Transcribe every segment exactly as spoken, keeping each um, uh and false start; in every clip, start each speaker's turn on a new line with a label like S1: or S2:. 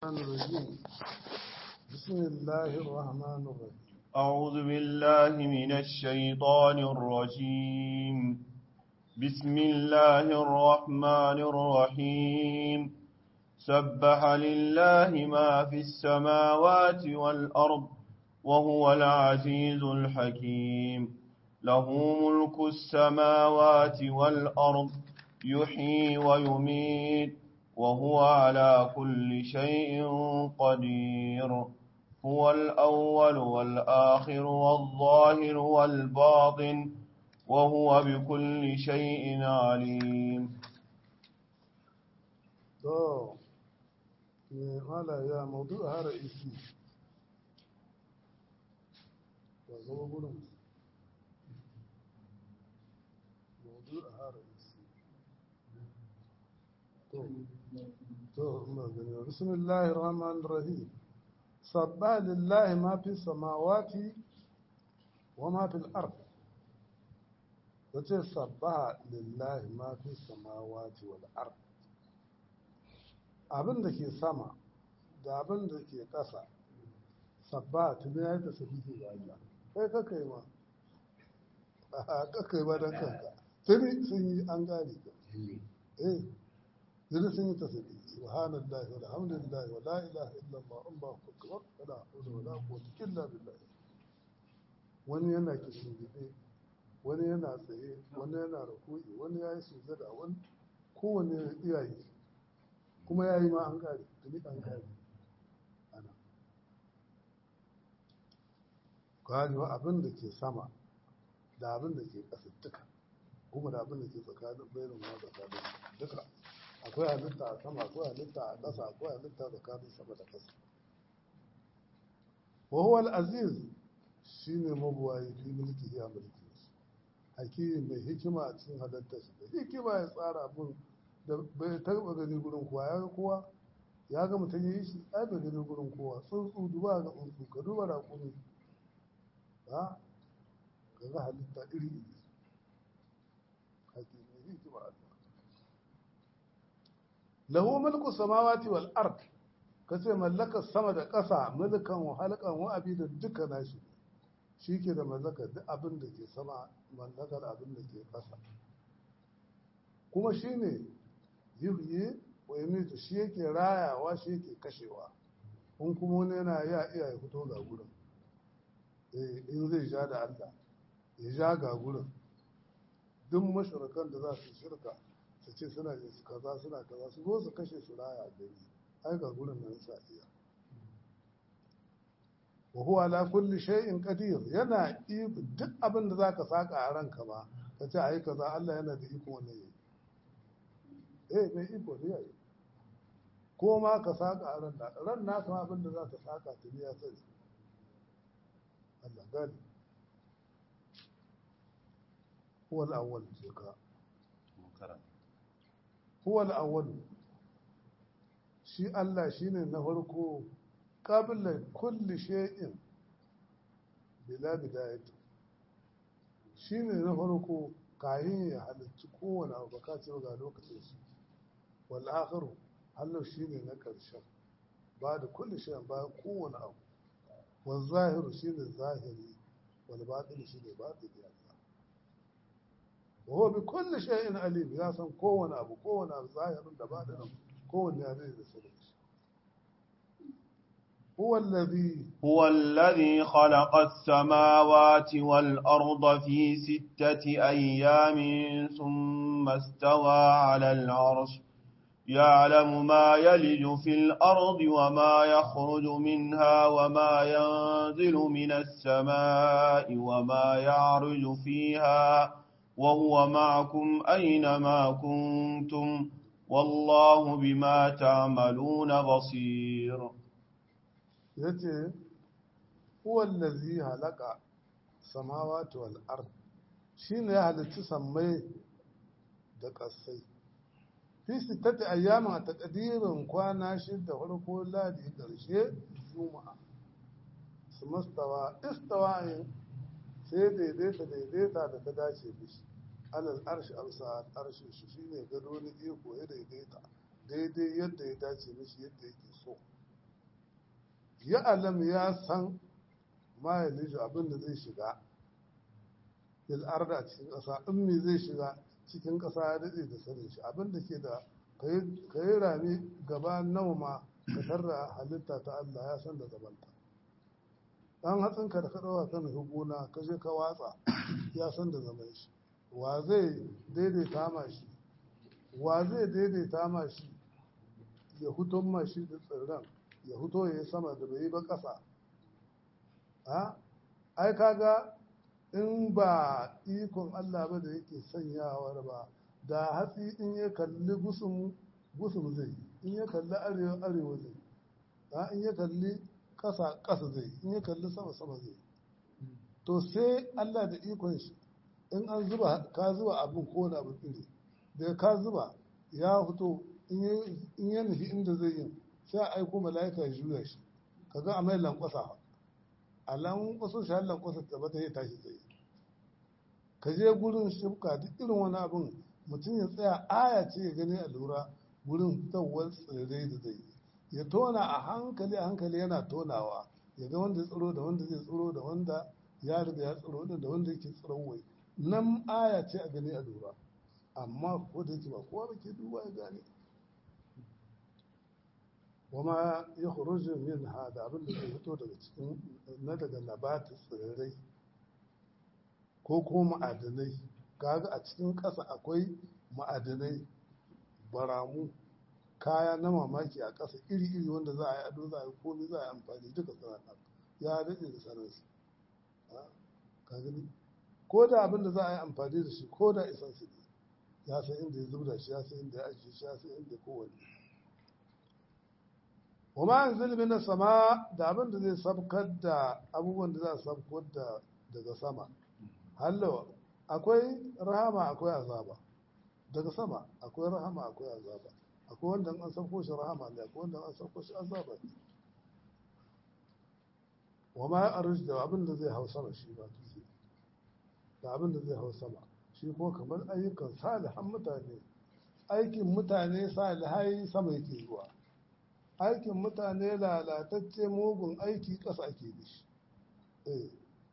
S1: الرجيم بسم الله الرحمن الرحيم
S2: أعوذ بالله من الشيطان الرجيم بسم الله الرحمن الرحيم سبح لله ما في السماوات والأرض وهو العزيز الحكيم له ملك السماوات والأرض يحيي ويميت وهو على كل شيء قدير هو الأول والآخر والظاهر والباطن وهو بكل شيء عليم.
S1: تو هذا يا موضوع هذا رئيسي موضوع هذا رئيسي تو تو بسم الله الرحمن الرحيم سبح لله ما في السماوات وما في الأرض wace sabbaha lillahi ma fi samawati wal ard abin da ke sama da abin da ke ƙasa sabbaha tuni ya yi tasbihi ga Allah kai kaka yi ma kaka yi ma don kanka tuni sun yi an gane ka eh tuni sun yi tasbihi subhanallahi walhamdulillahi wa la ilaha illallah allahu akbar wala hawla wala quwwata illa billah wani yana kishin gide wani yana tsaye wani yana ruku'i wani ya yi sujada wani kowane iyaye kuma ya yi ma an kare tuni an kare ana ganewa abin da ke sama da abin da ke ƙasa duka kuma da abin da ke tsakanin bayanin ma tsakanin duka akwai halitta a sama akwai halitta a ƙasa akwai halitta tsakanin sama da ƙasa wa huwa al-aziz shine mabuwayi fi mulki ya mulki hakim mai hikima a cikin halittarsa da hikima ya tsara abin da bai taɓa gani gurin kowa ya ga kowa ya ga mutum ya yi shi ai bai gani gurin kowa tsuntsu duba ga tsuntsu ka duba da kuni ha ka ga halitta iri iri hakim mai hikima a cikin lahu mulku samawati wal ard kace mallakar sama da ƙasa mulkan wa halqan wa abidan duka nashi shi ke da mallakar duk abin da ke sama mallakar abin da ke ƙasa kuma shi ne yuhyi wa yumitu shi yake rayawa shi yake kashewa in kuma wani yana ya iya ya fito ga gurin in zai ja da Allah ya ja ga gurin duk mashirkan da za su shirka su ce suna kaza suna kaza su zo su kashe su raya gari ai ga gurin nan sa iya wa huwa ala kulli shay'in qadir yana duk abin da zaka saka a ranka ba ka ce ai kaza Allah yana da iko ne eh mai iko ne yayi ko ma ka saka a ran da ran na kuma abin da zaka saka ta biya sai Allah gani huwa al-awwal jika huwa al-awwal shi Allah shine na farko qabla kulli shay'in bila bidayati shine na farko kayin ya halicci kowane abu ka ce ga lokacin shi wal akhiru Allah shine na karshen ba da kulli shay'in ba kowane abu wal zahiru shine zahiri wal batin shine batini Allah wa huwa bi kulli shay'in alim ya san kowane abu kowane abu zahirin da batinin kowane ya zai da sani هو الذي
S2: هو الذي خلق السماوات والأرض في ستة أيام ثم استوى على العرش يعلم ما يلج في الأرض وما يخرج منها وما ينزل من السماء وما يعرج فيها وهو معكم أينما كنتم والله بما تعملون بصير
S1: ya ce huwallazi halaka samawati wal ard shine ya halicci sammai da ƙasai fi sittati ayyamin a takadirin kwana shida farko ladi ƙarshe juma'a su mastawa istawa sai daidaita daidaita da ta dace da shi alal arshi amsa arshi shi shine gado ni iko ya daidaita daidai yadda ya dace mishi yadda yake so ya alam ya san ma ya liju abin da zai shiga bil arda a cikin ƙasa in me zai shiga cikin ƙasa ya daɗe da sanin shi abin da ke da ka yi rami gaba nawa ma ka tarra halitta ta Allah ya san da gabanta ɗan hatsinka da ka ɗauka kan gona ka je ka watsa ya san da zaman shi wa zai daidaita ma shi wa zai daidaita ma shi ya huto ma shi da tsirran ya huto ya yi sama da bai yi ba ƙasa ai kaga in ba ikon Allah ba da yake sanyawar ba da hatsi in ya kalli gusum gusum zai in ya kalli arewa arewa zai in ya kalli ƙasa ƙasa zai in ya kalli sama sama zai to sai Allah da ikon shi in an zuba ka zuba abin ko na abin iri da ka zuba ya fito in ya nufi inda zai yi sai a aiko mala'ika ya juya shi kaga a mai lankwasa a lankwaso shi har lankwasa ta bata ya tashi tsaye ka je gurin shifka duk irin wani abin mutum ya tsaya aya ce ya gani a lura gurin fitowar tsirrai da zai ya tona a hankali a hankali yana tonawa ya ga wanda ya tsiro da wanda zai tsiro da wanda ya riga ya tsiro da wanda yake tsiron nan aya ce a gani a lura amma ko da yake ba kowa ba ke duba ya gane wama ya khuruju min hada abin da zai fito daga cikin na daga nabata tsirrai ko kuma ma'adanai kaga a cikin ƙasa akwai ma'adanai baramu kaya na mamaki a ƙasa iri-iri wanda za a yi ado za a yi komi za a yi amfani duka sana'a ya daɗe da sanarsu ka gani ko da abin da za a yi amfani da shi ko da isan su ya san inda ya zubda shi ya san inda ya ajiye shi ya san inda kowane wa ma yanzu min sama da abin da zai sabkar da abubuwan da za a sabkar da daga sama hallo akwai rahama akwai azaba daga sama akwai rahama akwai azaba akwai wanda an sabko shi rahama ne akwai wanda an sabko shi azaba ne wa ma arj da abin da zai hau sama shi ba tuzi da abin da zai hau sama shi ko kamar ayyukan salihan mutane aikin mutane salihai sama yake zuwa aikin mutane lalatacce mugun aiki ƙasa ake da shi eh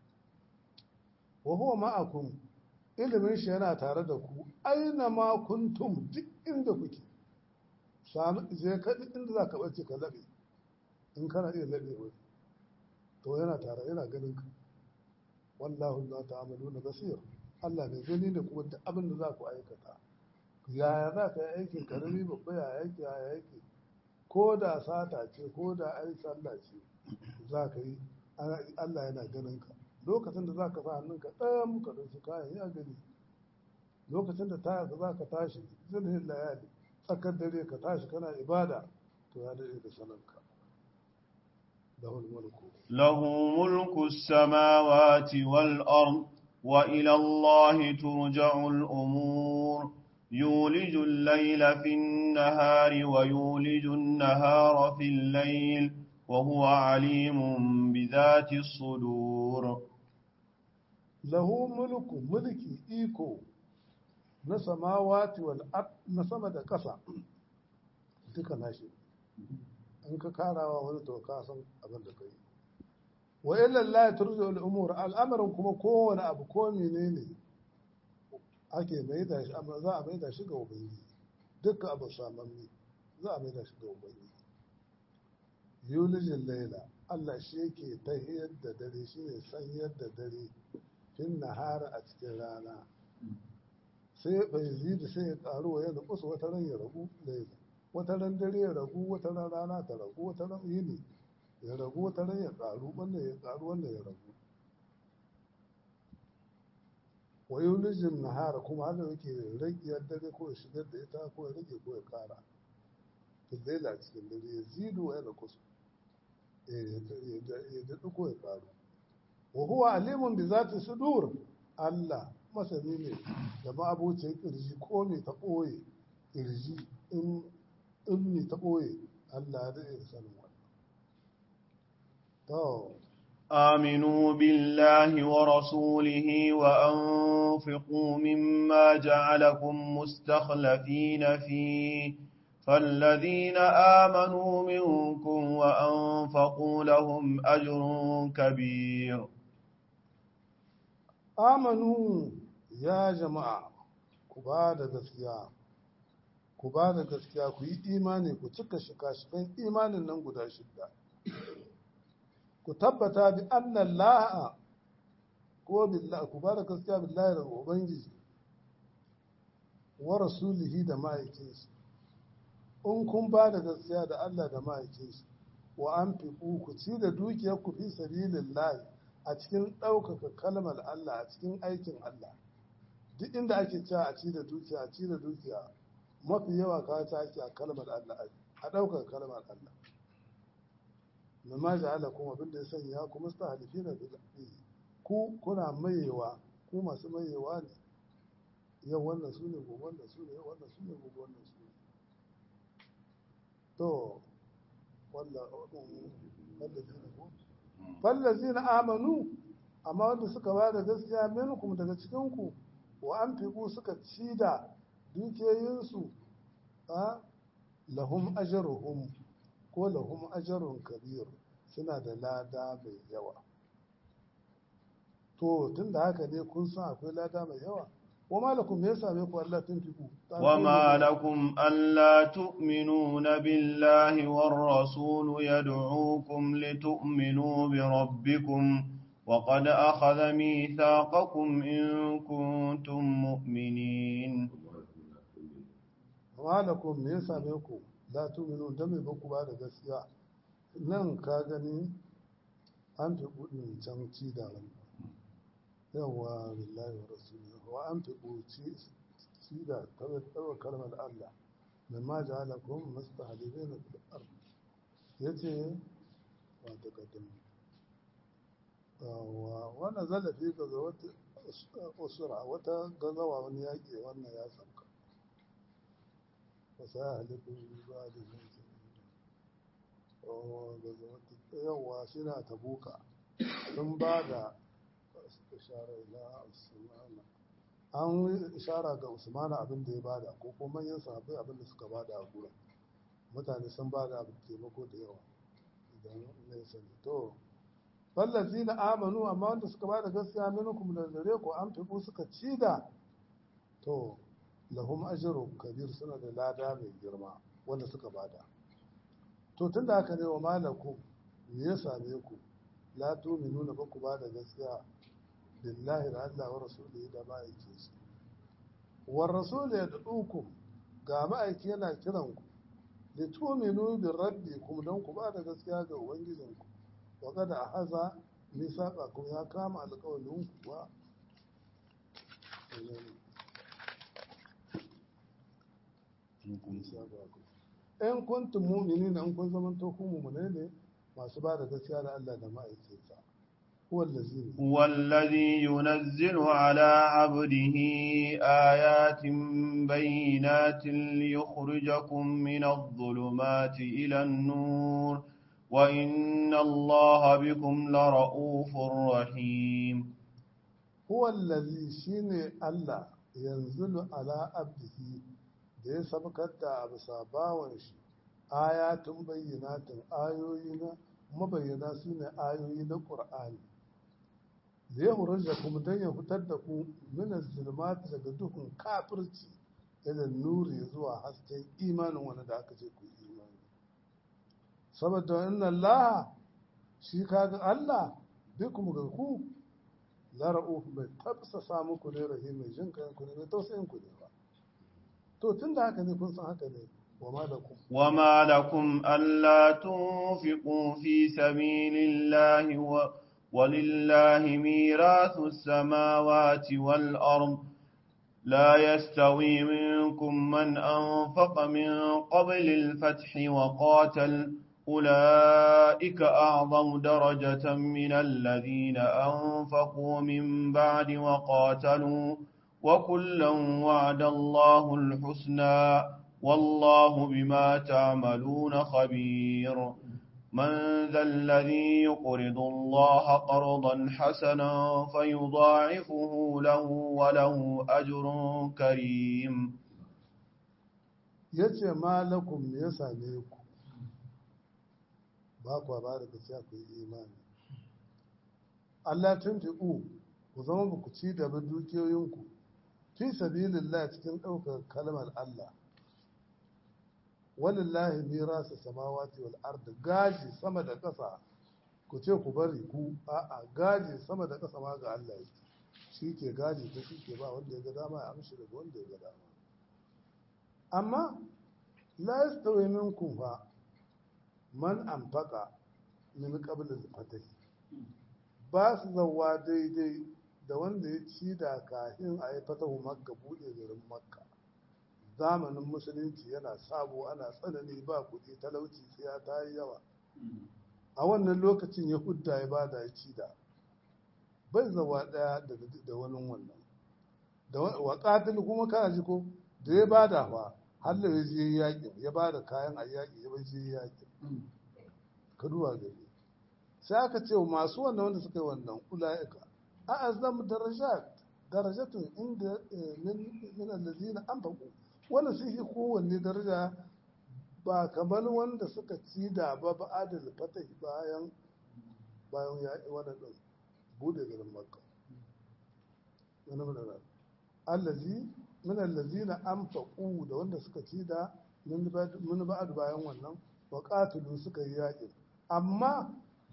S1: wa huwa ma'akum ilimin shi yana tare da ku aina ma kuntum duk inda kuke sami je ka duk inda za ka bace ka labe in kana iya labe wani to yana tare yana ganin ka wallahu la ta'maluna basir Allah ne gani da kuma duk abin da za ku aikata yaya za ka yi aikin karami babba ya yake ya yake ko da sata ce ko da ai sallah ce za ka yi Allah yana ganin ka lokacin da za ka sa hannunka ɗaya muka ɗauki kayan ya gani lokacin da ta za ka tashi zilhin layali tsakar dare ka tashi kana ibada to ya daɗe da sanarka lahul mulku
S2: lahu mulku samawati wal ard wa ila Allah turja'ul umur يولج الليل في النهار ويولج النهار في الليل وهو عليم بذات الصدور
S1: له ملك ملكي إيكو نسماوات والأرض نسمد قصة duka nashi in ka karawa wani to ka san abin da kai wa illa Allah turju al-umur al'amarin kuma kowane abu ko menene ake mai da shi amma za a mai da shi ga ubangiji duka abu samanni za a mai da shi ga ubangiji yulijin laila Allah shi yake tahiyar da dare shi ne sanyar da dare fin nahara a cikin rana sai bai zidi sai ya karu wa yana kusa wata ran ya ragu laila wata ran dare ya ragu wata ran rana ta ragu wata ran yini ya ragu wata ran ya karu wannan ya karu wannan ya ragu wa yulijin nahara kuma haka yake ragiyar dare ko ya shigar da ita ko ya rage ko ya kara fil laila cikin dare ya zidu wa yana kusa ya daɗi ko ya ƙaru wa huwa alimun bi zati sudur Allah masani ne da ma'abucin ƙirji ko ne ta ɓoye ƙirji in ne ta ɓoye Allah ya daɗe da sanin wannan to
S2: آمنوا بالله ورسوله وأنفقوا مما جعلكم مستخلفين فيه فالذين آمنوا منكم أنفقوا لهم أجر كبير.
S1: amanu ya jama'a ku ba da gaskiya ku ba da gaskiya ku yi imani ku cika shika-shikan imanin nan guda shidda ku tabbata bi annan la'a ko billahi ku ba da gaskiya billahi da ubangiji wa rasulihi da ma'aikinsa in kun ba da gaskiya da Allah da ma'aikinsa wa an fi ku ci da dukiyar ku fi sabilillahi a cikin ɗaukaka kalmar Allah a cikin aikin Allah duk inda ake cewa a ci da dukiya a ci da dukiya mafi yawa ka ta ake a kalmar Allah a ɗaukaka kalmar Allah mimma ja'ala kuma abin da ya sanya ku mustahlifina bil ku kuna mayewa ku masu mayewa ne yau wannan su ne gobe wannan su ne wannan su ne gobe wannan su ne to wallazi na amanu amma wanda suka ba da gaskiya minkum daga cikinku wa an fiku suka ci da dukiyoyinsu a lahum ajaruhum ko lahum ajarun kabir suna da lada mai yawa to tun da haka ne kun san akwai lada mai yawa وما لكم ليس عليكم ألا تنفقوا
S2: وما لكم ألا تؤمنون بالله والرسول يدعوكم لتؤمنوا بربكم وقد أخذ ميثاقكم إن كنتم مؤمنين.
S1: وما لكم ليس عليكم لا تؤمنون دم بكم بعد gaskiya nan ka gani an fi kudin can ci da yawa billahi wa rasulihi wa an fi ɓoci ci da taɓa kalmar Allah da ma ji halakun masu halibai na fi'ar ya ce wa ta kaddam wannan zalafi ga wata usura wata gazawa wani yaƙi wannan ya sauka wasa ya halifin ba da zai yawa shi na tabuka sun ba da ishara ila usmana an ishara ga usmana abin da ya bada ko kuma manyan sahabbai abin da suka bada a gurin mutane sun bada abin taimako da yawa idan ne sani to fallazi na amanu amma wanda suka bada gaskiya minkum da dare ko an fi suka ci da to lahum ajru kabir suna da lada mai girma wanda suka bada to tunda haka ne wa malakum me ya same ku la tu'minuna ba ku bada gaskiya billahi da Allah wa rasulihi da ma'aiki su war rasul ya dukum ga ma'aiki yana kiran ku li tu'minu bi rabbikum don ku ba da gaskiya ga ubangijin ku wa kada haza misaqa ku ya kama alƙawarin ku wa in kuntum mu'minina in kun zaman to ku mu'mine ne masu ba da gaskiya da Allah da ma'aikinsa هو الذي
S2: هو الذي ينزل على عبده آيات بينات ليخرجكم من الظلمات إلى النور وإن الله بكم لرؤوف رحيم.
S1: هو الذي شين الله ينزل على عبده دي سبكت بساباون شي آيات بينات آيوين مبينات سنة آيوين القرآن da ya horar da kuma don ya fitar da ku minas zulmati daga dukkan kafirci idan nuri zuwa hasken imanin wani da aka ce ku imani saboda inna Allah shi kaga Allah bikum ga ku la ra'uf bai tabsa samu ku ne rahim mai jin kayan ku ne mai tausayin ku ne ba to tunda haka ne kun san haka ne وما لكم
S2: وما لكم ألا تنفقوا في سبيل الله و ولله ميراث السماوات والأرض لا يستوي منكم من أنفق من قبل الفتح وقاتل أولئك أعظم درجة من الذين أنفقوا من بعد وقاتلوا وكلا وعد الله الحسنى والله بما تعملون خبير. من ذا الذي يقرض الله قرضا حسنا فيضاعفه له وله أجر كريم.
S1: yace malakum me ya same ku ba ku ba da gaskiya ku yi imani Allah tun fi ku ku zama ba ku ci da ba dukiyoyinku fi sabilillah cikin ɗaukar kalmar Allah walillahi mirasu samawati wal ard gaji sama da ƙasa ku ce ku bari ku a'a gaji sama da ƙasa ma ga Allah yake shi ke gaji ta shi ke ba wanda ya ga dama ya amshi daga wanda ya ga dama amma la yastawi minkum fa man anfaqa min qabl al-fatah ba su zawa daidai da wanda ya ci da kahin a yi fatahu makka buɗe garin makka zamanin musulunci yana sabo ana tsanani ba kuɗi talauci sai ya ta yi yawa a wannan lokacin ya hudda ya bada ya ci da bai zawa ɗaya da wani wannan da wa qatil kuma kana ji ko da ya bada fa har da ya je yaƙin ya bada kayan a yaƙi ya bai je yaƙin ka duba gari sai aka ce masu wannan wanda suka yi wannan ula'ika a azam darajat darajatun inda min allazina anfaqu wanda su yi kowanne daraja ba kamar wanda suka ci da ba ba adal fatah bayan bayan ya wannan din bude garin makka wani mun allazi min allazina anfaqu da wanda suka ci da min ba'd bayan wannan wa qatilu suka yi yaƙi amma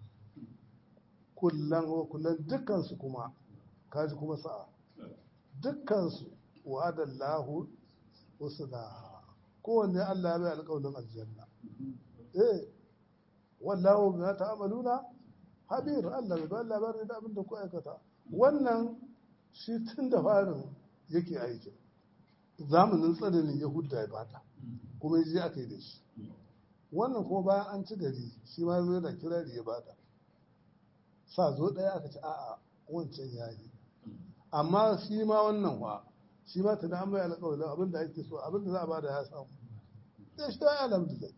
S1: kullan wa kullan dukkansu kuma kaji kuma sa'a dukkansu wa'adallahu usna kowanne Allah ya bai alƙawarin aljanna eh wallahu bima ta'maluna habir Allah bai ba labarin da abin da ku aikata wannan shi tun da farin yake aiki zamanin tsananin yahuda ya bata kuma yaje aka yi da shi wannan kuma bayan an ci gari shi ma zai da kirari ya bata sa zo ɗaya aka ci a'a wancan ya yi amma shi ma wannan wa shi ma tana an mai alƙawarin abin da ake so abin da za a bada ya samu ya shi ta yi alhamdulillah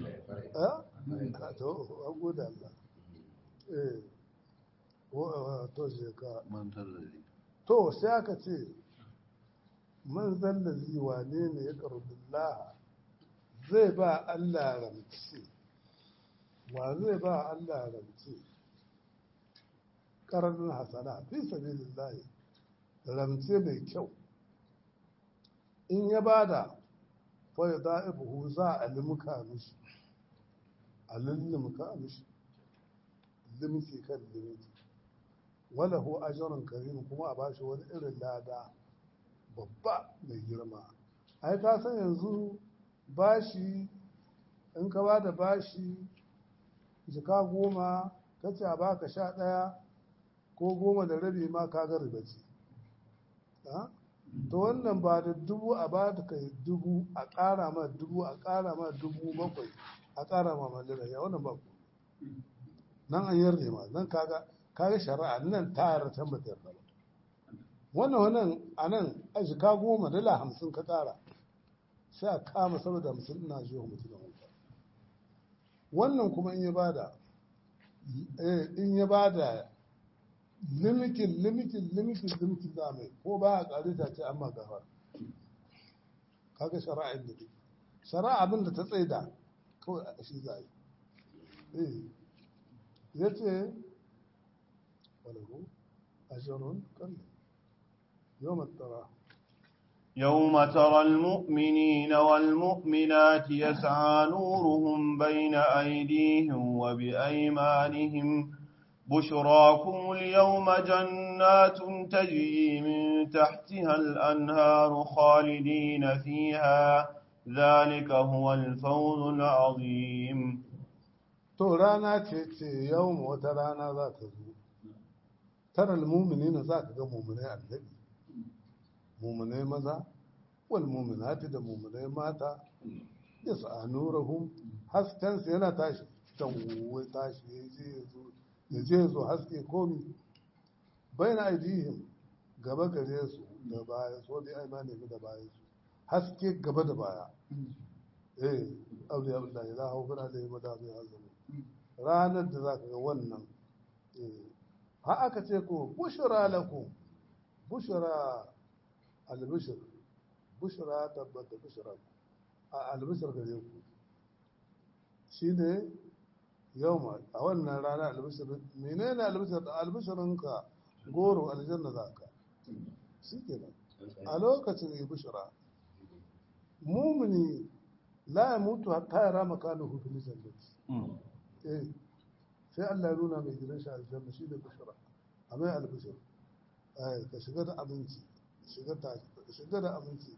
S1: a to an gode Allah eh to je ka to sai aka ce man zallazi wane ne ya karbillah zai ba Allah ramci wa zai ba Allah ramci ƙaramin hasana fi sabilillahi ramce mai kyau in ya bada fa ya da'ibuhu za a limka mishi a lullumka mishi limki kan limki wala hu ajrun karim kuma a bashi wani irin lada babba mai girma ai ka san yanzu bashi in ka bada bashi jika goma kace a baka sha ɗaya ko goma da rabi ma ka ga riba ce to wannan ba da dubu a ba da kai dubu a ƙara ma dubu a ƙara ma dubu bakwai a ƙara ma malira ya wannan ba ku nan an yarda ma nan kaga kaga shari'a nan ta yarda ta mata yarda ba wannan wannan a nan a jika goma dala hamsin ka ƙara sai a kama saboda hamsin ina jiwa mutum da mutum wannan kuma in ya bada in ya bada limikin limikin limikin limikin za mai ko ba a ƙari ta ce amma gafar kaga shari'a da ke shari'a abin da ta tsaida kawai a shi za yi ya ce walahu ajiyarun kan yau matara
S2: يوم ترى المؤمنين والمؤمنات يسعى نورهم بين أيديهم وبأيمانهم بشراكم اليوم جنات تجري من تحتها الأنهار خالدين فيها ذلك هو الفوز العظيم
S1: to rana ce ce yau wata rana za ta zo tara mu'minina za ka ga mu'minai annabi mu'minai maza wal mu'minati da mu'minai mata yas'anurahum hasken yana tashi tawwai tashi yaje yazo ya je zo haske komi bai na aidihim gaba gare su da baya so da aimani da bayan su haske gaba da baya eh abu ya Allah la hawfana da yaba da bai hazami ranar da zaka ga wannan eh ha aka ce ko bushra lakum bushra al-bushr bushra tabbata bushra al-bushr gare ku shine yau ma a wannan rana albishirin menene albishirin albishirinka goro aljanna za ka shi kenan a lokacin ya bishira mumini la ya mutu hatta ya rama kanu hutu jannati eh sai Allah ya nuna mai gidan shi aljanna shi da bishira a mai albishir ka shiga da abinci shiga da abinci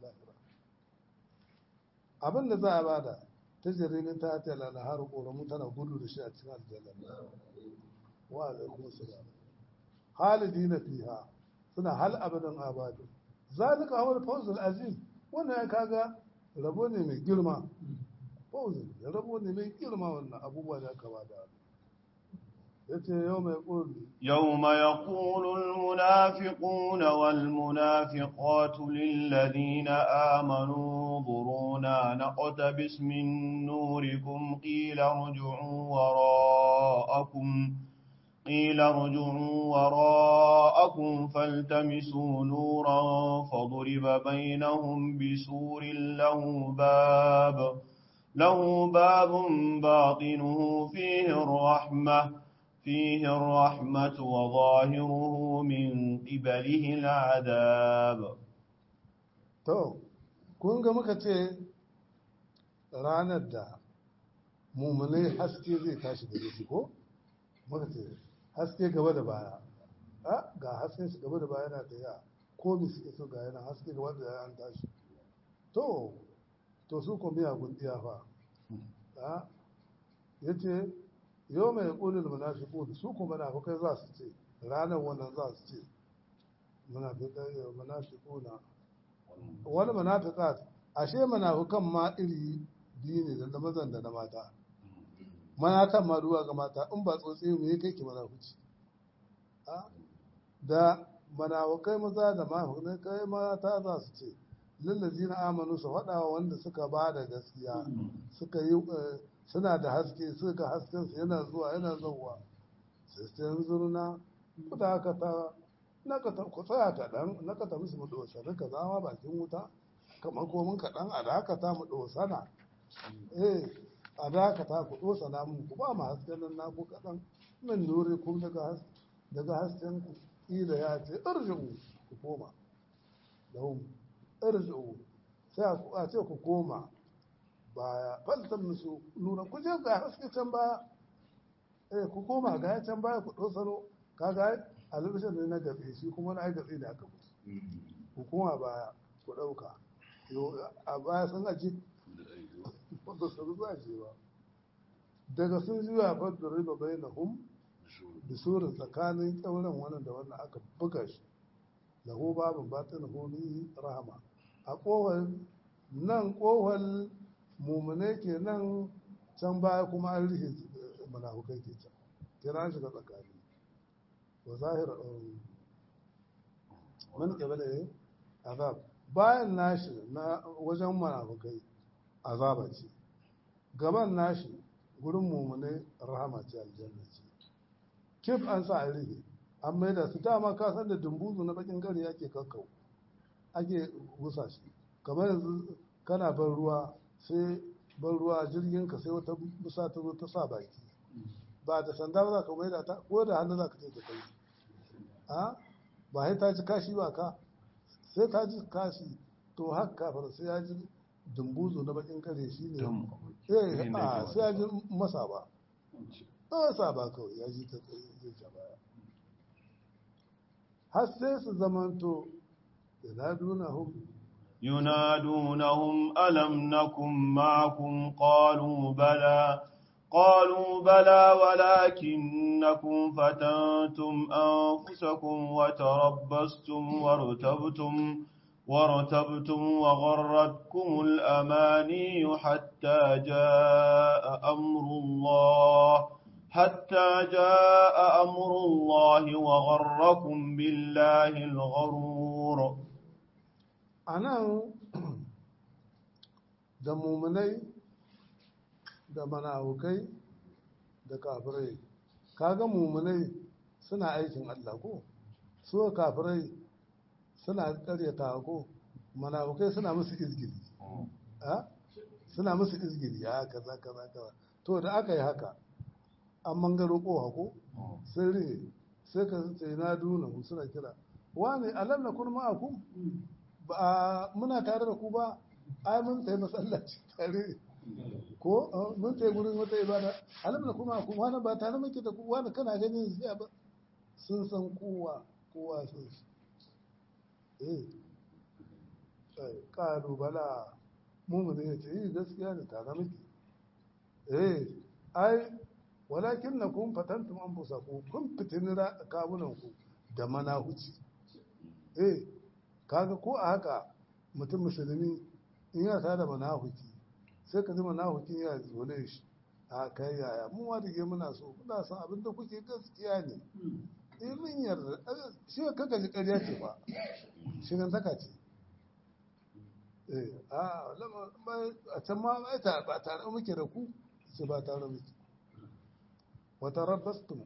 S1: abin da za a bada ta jaririn ta ta lana har ƙoramu tana gudu da shi a cikin aljanna wa alaikum salam halidina fiha suna hal abadan abadu zalika huwa al-fawzul aziz wannan ya kaga rabo ne mai girma fawzul rabo ne mai girma wannan abubuwa da aka bada yace yau mai qul
S2: يوم يقول المنافقون والمنافقات للذين آمنوا انظرونا نقتبس من نوركم قيل ارجعوا وراءكم قيل ارجعوا وراءكم فالتمسوا نورا فضرب بينهم بسور له باب له باب باطنه فيه الرحمة فيه الرحمة وظاهره من قبله العذاب.
S1: تو kun ga muka ce ranar da mummunai haske zai tashi da su ko muka ce haske gaba da baya a ga haske su gaba da baya na tafiya ko mi suke so ga yana haske gaba da baya an tashi to to su ko miya gundiya fa a yace yau mai ƙulil munafiqun su kuma munafikai za su ce ranar wannan za su ce munafiqai munafiquna wani munafiqat ashe munafikan ma iri biyu ne da mazan da na mata manatan ma duwa ga mata in ba tsotse mu yake ki munafici da munafikai maza da munafikai mata za su ce lillazina amanu su faɗa wanda suka ba da gaskiya suka yi suna da haske suka hasken su yana zuwa yana zuwa sai sai yanzu na ku da haka ta na ka ta ku tsaya kaɗan na ka ta musu mu dosa ka zama bakin wuta kamar komin kaɗan a dakata mu dosana eh a dakata ku dosana mu ku ba mu hasken nan naku kaɗan min nuri kun daga daga hasken ku ila ya ce irji'u ku koma lahum irji'u sai a ce ku koma baya faltan musu nuna ku je ga haske can baya eh ku koma ga can baya ku dosano kaga alibishin ne na gatsi shi kuma na ai gatsi ne aka musu ku koma baya ku dauka a baya sun aji ba su zuwa ba daga sun zuwa fadda riba bai na hum da surin tsakanin kyauren wannan da wannan aka buga shi lahu babin batin huni rahama a kohar nan kohar mummune ke nan can baya kuma an rihe munafukai ke can kira shiga tsakani wa zahir man kabala azab bayan nashi na wajen munafukai azaba ce gaban nashi gurin mummune rahama ce aljanna ce kif an sa an rihe an maida su dama ka san da dumbuzu na bakin gari ake kakkau ake gusa shi kamar yanzu kana ban ruwa sai ban ruwa jirgin ka sai wata busa ta zo ta sa baki ba da sanda ba za ka maida ta ko da hannu za ka ce ta kai a ba sai ta ji kashi ba ka sai ta ji kashi to haka kafin sai ya ji dumbuzu na bakin kare shi ne eh a sai ya ji masa ba masa ba kawai ya ji ta zai ja baya har sai su zamanto ينادونهم
S2: ينادونهم ألم نكن معكم قالوا بلى قالوا بلى ولكنكم فتنتم أنفسكم وتربصتم وارتبتم وارتبتم وغرتكم الأماني حتى جاء أمر الله حتى جاء أمر الله وغركم بالله الغرور.
S1: أنا da muminai da manahukai da kafirai kaga muminai suna aikin Allah ko su kafirai suna karyata ko manahukai suna musu izgili a suna musu izgili a kaza kaza kaza to da aka yi haka an mangaro kowa ko sai rihe sai ka ce na duna mu suna kira wani alam na kun ma'akum ba muna tare da ku ba ai mun tayi masallaci tare ko mun tayi gurin wata ibada alam na kun ma'akum wani ba tare muke da ku wani kana ganin sai ba sun san kowa kowa sun eh ƙaru bala mummuni ya ce yi gaskiya ne tare miki eh ai walakin na kun fatantum an fusa ku kun fitini kawunan ku da manahuci eh kaga ko a haka mutum musulmi in ya ta da manahuci sai ka ji manahuci ya zole shi a kai yaya mun wa dige muna so muna son abin da kuke gaskiya ne eh mun yarda shi ka gaji ƙarya ce ba shi nan taka ce eh a a can ma ba tare muke da ku sai ba tare muke wata rabbastum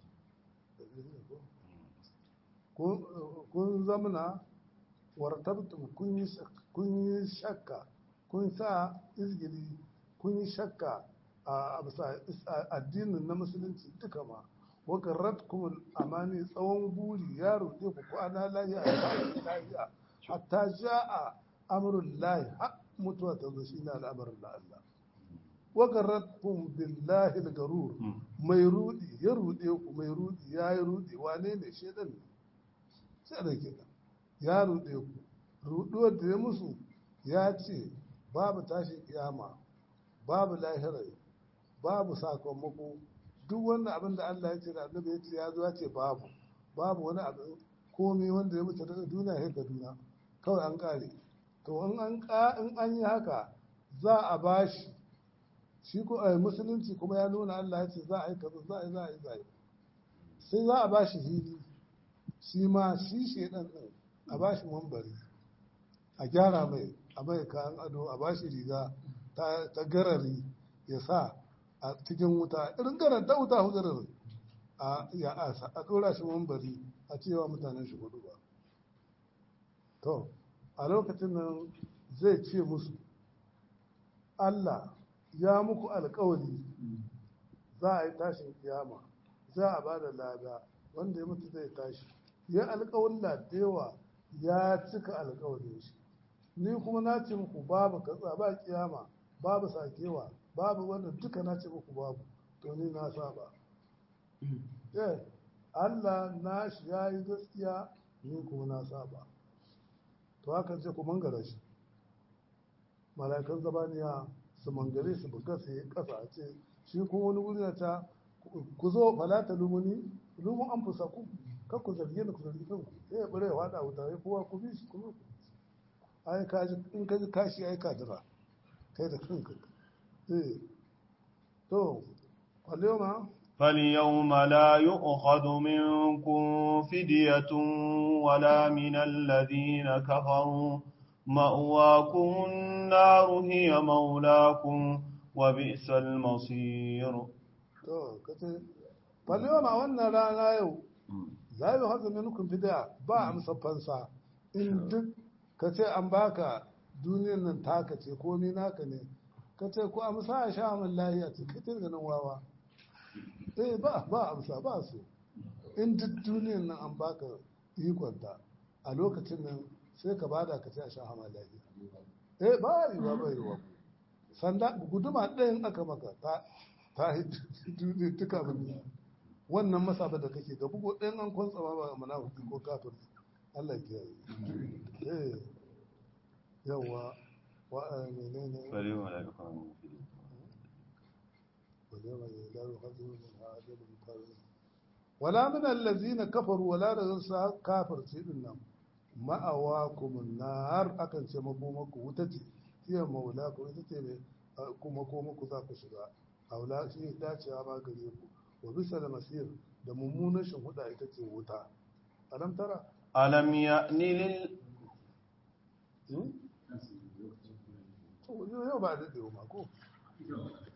S1: kun zamana wartabtum kun yi shakka kun sa izgili kun yi shakka a addinin na musulunci duka ma wakarratkum amani tsawon buri ya roƙe ku kwana lahiya a lahiya hatta ja'a amrul lahi har mutuwa ta zo shine al'amarin da Allah wakarratkum billahi al-garur mai rudi ya rude ku mai rudi ya yi rudi wane ne shedan ne sai da kenan ya rude ku ruduwar da ya musu ya ce babu tashin kiyama babu lahirai babu sakamako duk wanda abin da Allah ya ce da annabi ya ce ya zo ya ce babu babu wani abin komai wanda ya mutu daga duniya ya duniya kawai an kare to in an in an yi haka za a bashi shi ko a musulunci kuma ya nuna Allah ya ce za a yi kaza za a yi za a yi za a yi sai za a bashi hili shi ma shi shedan din a bashi mambari a gyara mai a mai kayan ado a bashi riga ta garari ya sa a cikin wuta irin garar ta wuta huzarar a ya asa a ɗora shi mambari a cewa mutanen shi hudu ba to a lokacin nan zai ce musu Allah ya muku alkawari za a yi tashin kiyama za a ba da lada wanda ya mutu zai tashi ya alkawarin da yawa ya cika alkawarin shi ni kuma na ce muku babu katsa ba kiyama babu sakewa babu wannan duka na ce muku babu to ni na saba eh Allah na shi ya yi gaskiya ni kuma na saba to haka ce ku mangara shi mala'ikan zabaniya su mangare su buga su yi kasa a ce shi kuma wani wuri na ta ku zo falata lumuni lumun an fusa ku kan ku zarge ni ku zargi kanku sai ya bare ya wada wuta ya kowa ku bi shi kuma ai kaji in ka ji kashi ai ka jira kai da kanka eh to falyoma
S2: فاليوم لا يؤخذ منكم فدية ولا من الذين كفروا مأواكم النار هي مولاكم وبئس المصير
S1: to kace falyoma wannan rana yau la yu'khadhu minkum fidya ba amsa fansa in duk kace an baka duniyar nan taka ce komai naka ne kace ko amsa a sha min lahiya ce kace da nan wawa eh ba ba amsa ba su in duk duniyar nan an baka ikonta a lokacin nan sai ka bada ka ce a sha hama lafiya eh ba yi ba bai ruwa sanda guduma ɗayan aka maka ta ta duniya tuka bin wannan masaba da kake ga bugo ɗayan an kwantsa ma ba munafiki ko kafir Allah ya yi eh yawa wa menene
S2: bari mu da kan
S1: wala min allazina kafaru wala da sa kafir ce din nan ma'awakum nar akan ce makomaku wuta ce hiya maulaku ita ce ne kuma makomaku za ku shiga aula shi dacewa ma gare ku wa bisa da masir da mummunan shahuda ita ce wuta alam tara
S2: alam ya'ni lil
S1: to yau ba da dawo ma ko